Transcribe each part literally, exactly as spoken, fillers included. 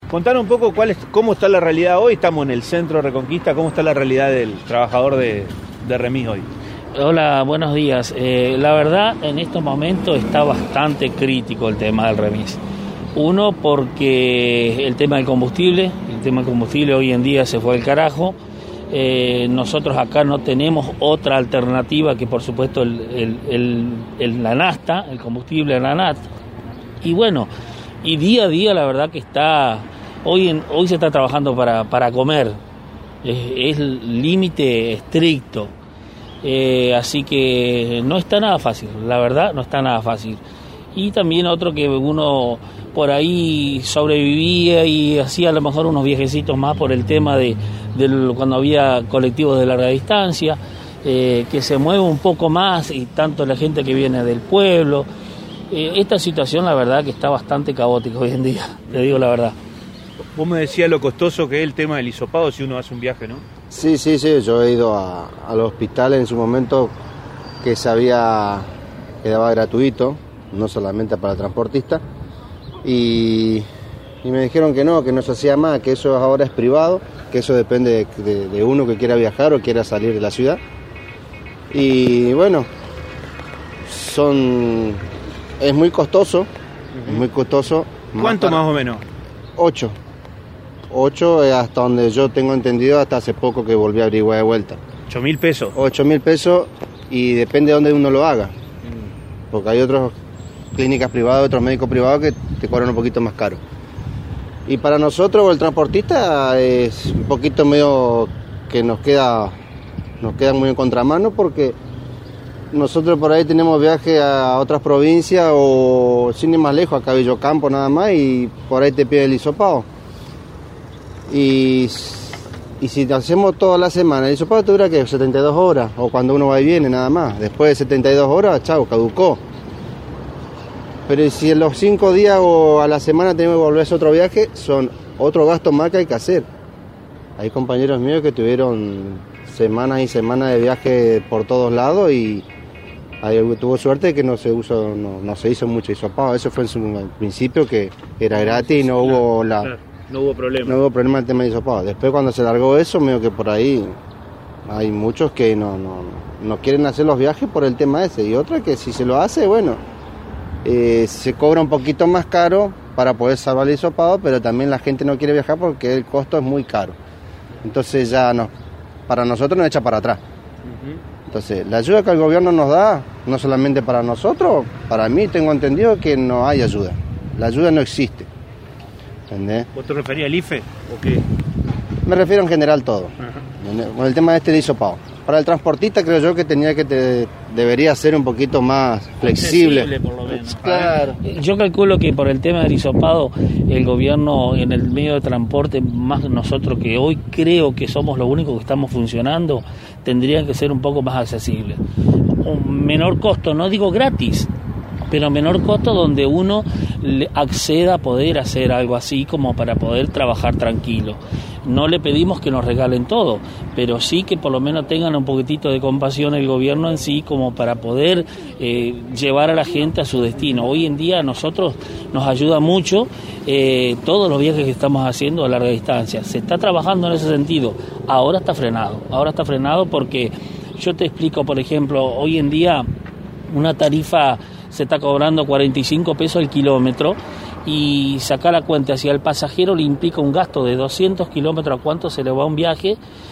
Contanos un poco cuál es, cómo está la realidad hoy. Estamos en el centro de Reconquista. ¿Cómo está la realidad del trabajador de, de Remis hoy? Hola, buenos días. Eh, la verdad, en estos momentos está bastante crítico el tema del remis. Uno, porque el tema del combustible, el tema del combustible hoy en día se fue al carajo. Eh, nosotros acá no tenemos otra alternativa que, por supuesto, el, el, el, el, la nafta, el combustible, la nafta. Y bueno, y día a día la verdad que está, hoy, en, hoy se está trabajando para, para comer. Es el límite estricto. Eh, así que no está nada fácil, la verdad no está nada fácil. Y también otro que uno por ahí sobrevivía y hacía a lo mejor unos viajecitos más por el tema de, de cuando había colectivos de larga distancia, eh, que se mueve un poco más, y tanto la gente que viene del pueblo. Eh, esta situación la verdad que está bastante caótica hoy en día, te digo la verdad. Vos me decías lo costoso que es el tema del hisopado si uno hace un viaje, ¿no? Sí, sí, sí, yo he ido a, al hospital en su momento que sabía que daba gratuito, no solamente para el transportista, y, y me dijeron que no, que no se hacía más, que eso ahora es privado, que eso depende de, de, de uno que quiera viajar o quiera salir de la ciudad. Y bueno, son es muy costoso, uh-huh. es muy costoso. ¿Cuánto más, más o menos? Ocho. Ocho, hasta donde yo tengo entendido, hasta hace poco que volví a averiguar de vuelta. ¿Ocho mil pesos? Ocho mil pesos, y depende de dónde uno lo haga. Porque hay otras clínicas privadas, otros médicos privados que te cobran un poquito más caro. Y para nosotros, el transportista, es un poquito medio que nos queda, nos queda muy en contramano, porque nosotros por ahí tenemos viaje a otras provincias o sin ir más lejos, acá a Villocampo nada más, y por ahí te pide el hisopado. Y, y si hacemos toda la semana, el hisopado te dura que setenta y dos horas, o cuando uno va y viene nada más. Después de setenta y dos horas, chao, caducó. Pero si en los cinco días o a la semana tenemos que volver a hacer otro viaje, son otro gasto más que hay que hacer. Hay compañeros míos que tuvieron semanas y semanas de viaje por todos lados y ahí tuvo suerte de que no se usó, no, no se hizo mucho hisopado. Eso fue en su en principio, que era gratis y no hubo la... Claro. No hubo problema. No hubo problema el tema de hisopado. Después, cuando se largó eso, medio que por ahí hay muchos que no, no, no quieren hacer los viajes por el tema ese. Y otra que si se lo hace, bueno, eh, se cobra un poquito más caro para poder salvar el hisopado, pero también la gente no quiere viajar porque el costo es muy caro. Entonces ya no, para nosotros nos echa para atrás. Uh-huh. Entonces, la ayuda que el gobierno nos da, no solamente para nosotros, para mí tengo entendido que no hay ayuda. La ayuda no existe. ¿Entendés? ¿Vos te referías al I F E o qué? Me refiero en general todo. Uh-huh. Con el tema este de hisopado. Para el transportista creo yo que tenía que te, debería ser un poquito más flexible. Accesible, por lo menos. Claro. Yo calculo que por el tema del hisopado, el gobierno en el medio de transporte, más nosotros que hoy creo que somos los únicos que estamos funcionando, tendrían que ser un poco más accesibles. Un menor costo, no digo gratis, pero menor costo donde uno acceda a poder hacer algo así como para poder trabajar tranquilo. No le pedimos que nos regalen todo, pero sí que por lo menos tengan un poquitito de compasión el gobierno en sí como para poder eh, llevar a la gente a su destino. Hoy en día a nosotros nos ayuda mucho eh, todos los viajes que estamos haciendo a larga distancia. Se está trabajando en ese sentido. Ahora está frenado, ahora está frenado porque yo te explico, por ejemplo, hoy en día una tarifa se está cobrando cuarenta y cinco pesos el kilómetro, y sacar la cuenta hacia el pasajero le implica un gasto de doscientos kilómetros a cuánto se le va un viaje,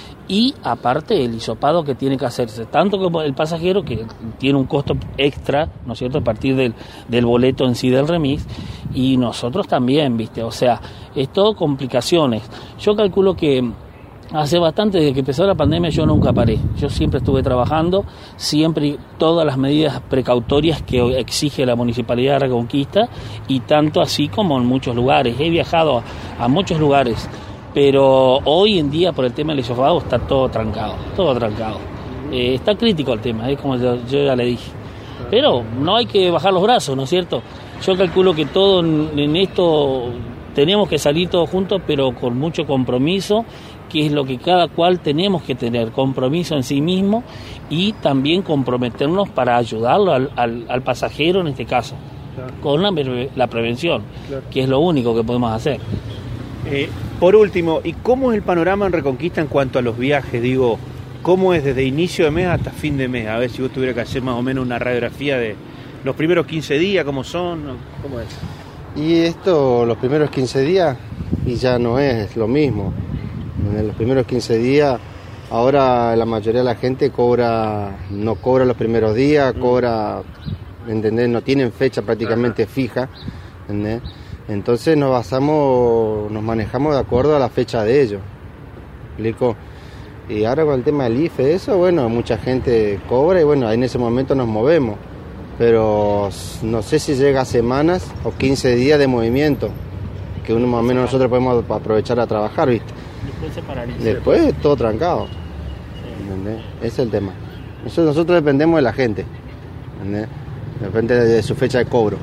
y aparte el hisopado que tiene que hacerse, tanto como el pasajero, que tiene un costo extra, ¿no es cierto?, a partir del, del boleto en sí del remis, y nosotros también, ¿viste? O sea, es todo complicaciones. Yo calculo que hace bastante, desde que empezó la pandemia, yo nunca paré. Yo siempre estuve trabajando, siempre todas las medidas precautorias que exige la Municipalidad de Reconquista, y tanto así como en muchos lugares. He viajado a, a muchos lugares, pero hoy en día por el tema del hisopado está todo trancado, todo trancado. Eh, está crítico el tema, es como yo, yo ya le dije. Pero no hay que bajar los brazos, ¿no es cierto? Yo calculo que todo en, en esto tenemos que salir todos juntos, pero con mucho compromiso, que es lo que cada cual tenemos que tener, compromiso en sí mismo, y también comprometernos para ayudarlo al, al, al pasajero en este caso, claro, con la, la prevención, claro, que es lo único que podemos hacer. Eh, por último, ¿y cómo es el panorama en Reconquista en cuanto a los viajes? Digo, ¿cómo es desde inicio de mes hasta fin de mes? A ver si vos tuvieras que hacer más o menos una radiografía de los primeros quince días, ¿cómo son? ¿Cómo es? Y esto, los primeros quince días, y ya no es lo mismo. En los primeros quince días, ahora la mayoría de la gente cobra, no cobra los primeros días, cobra, ¿entendés? No tienen fecha prácticamente Ajá. fija, ¿entendés? Entonces nos basamos, nos manejamos de acuerdo a la fecha de ellos. ¿Explico? Y ahora con el tema del I F E, eso, bueno, mucha gente cobra y bueno, ahí en ese momento nos movemos. Pero no sé si llega a semanas o quince días de movimiento, que uno más o menos nosotros podemos aprovechar a trabajar, ¿viste? Después se paraliza. Después todo trancado. ¿Entendés? Ese es el tema. Nosotros, nosotros dependemos de la gente, ¿entendés? Depende de su fecha de cobro.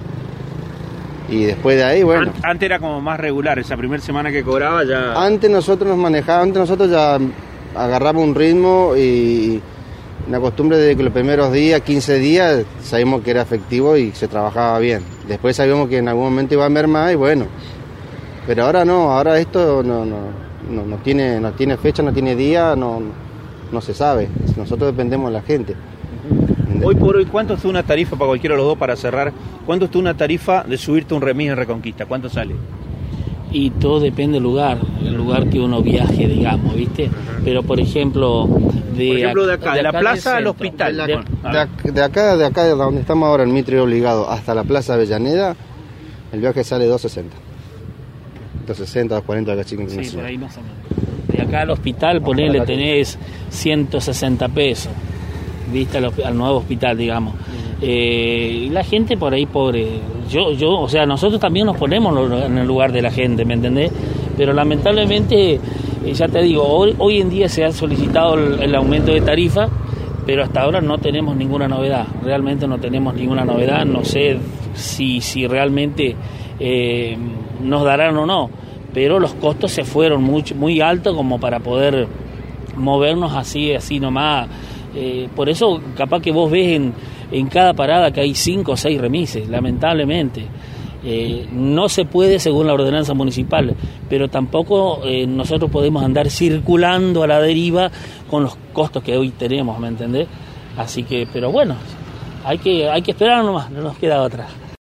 Y después de ahí, bueno... Antes era como más regular, esa primera semana que cobraba ya... Antes nosotros nos manejábamos, antes nosotros ya agarramos un ritmo y una costumbre de que los primeros días, quince días, sabíamos que era efectivo y se trabajaba bien. Después sabíamos que en algún momento iba a mermar y bueno... Pero ahora no, ahora esto no, no, no, no, tiene, no tiene fecha, no tiene día, no, no se sabe. Nosotros dependemos de la gente. Hoy por hoy, ¿cuánto está una tarifa para cualquiera de los dos para cerrar? ¿Cuánto está una tarifa de subirte un remis en Reconquista? ¿Cuánto sale? Y todo depende del lugar, el lugar que uno viaje, digamos, ¿viste? Uh-huh. Pero por ejemplo, de, por ejemplo, de acá, de, de la acá plaza al hospital. De, de, de acá, de acá, de donde estamos ahora en Mitre Obligado, hasta la plaza Avellaneda, el viaje sale doscientos sesenta. doscientos sesenta, doscientos cuarenta, acá chicken. Sí, por ahí más o menos. De acá al hospital, ponele, tenés ciento sesenta pesos, viste, al, al nuevo hospital, digamos. Eh, y la gente por ahí pobre, yo, yo, o sea, nosotros también nos ponemos en el lugar de la gente, ¿me entendés? Pero lamentablemente, eh, ya te digo, hoy, hoy en día se ha solicitado el, el aumento de tarifa, pero hasta ahora no tenemos ninguna novedad, realmente no tenemos ninguna novedad, no sé si, si realmente eh, nos darán o no, pero los costos se fueron muy, muy altos como para poder movernos así, así nomás. Eh, por eso capaz que vos ves en, en cada parada que hay cinco o seis remises, lamentablemente. Eh, no se puede según la ordenanza municipal, pero tampoco eh, nosotros podemos andar circulando a la deriva con los costos que hoy tenemos, ¿me entendés? Así que, pero bueno, hay que, hay que esperar nomás, no nos queda otra.